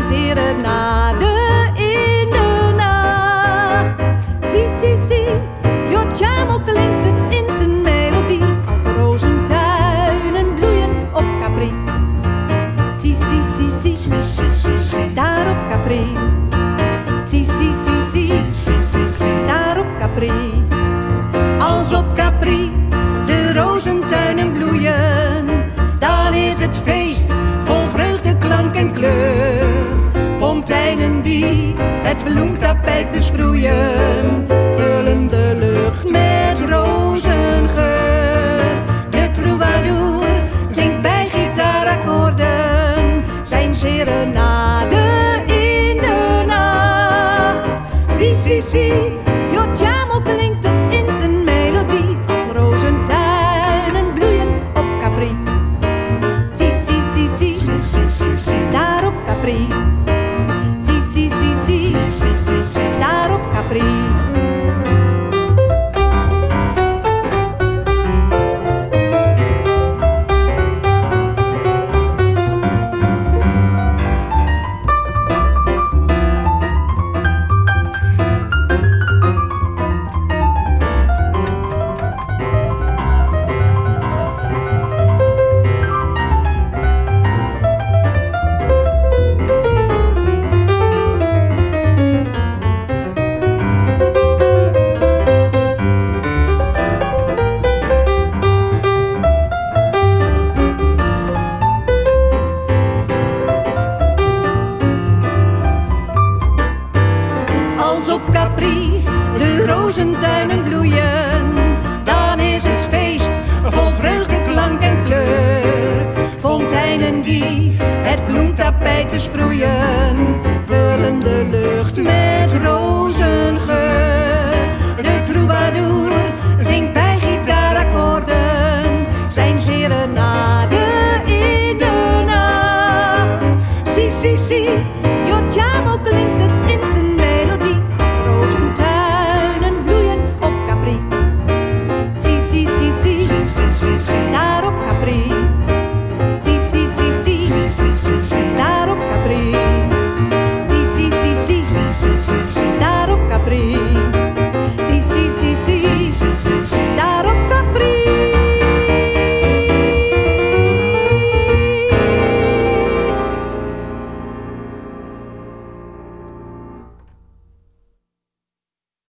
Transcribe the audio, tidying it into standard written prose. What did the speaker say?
serenade in de nacht. Si, io chiamo klinkt het in zijn melodie als rozentuinen bloeien op Capri. Si, daar op Capri. Si, daar op Capri. Als op Capri de rozentuinen bloeien, dan is het feest vol vreugde, klank en kleur. Fonteinen die het bloemtapijt besproeien, vullen de lucht met rozengeur. De troubadour zingt bij gitaarakkoorden zijn serenade in de nacht. Si, io chiamo klinkt het in zijn melodie als rozentuinen bloeien op Capri. Si, daar op Capri. Si, daar op Capri. Als op Capri de rozentuinen bloeien, dan is het feest vol vreugde, klank en kleur. Fonteinen die het bloemtapijt besproeien, vullen de lucht met rozengeur. De troubadour zingt bij gitaarakkoorden zijn serenade in de nacht. Si, io chiamo klinkt het in zijn melodie als rozentuinen bloeien op Capri. Si, daar op Capri. Si, daar op Capri. Si, daar op Capri.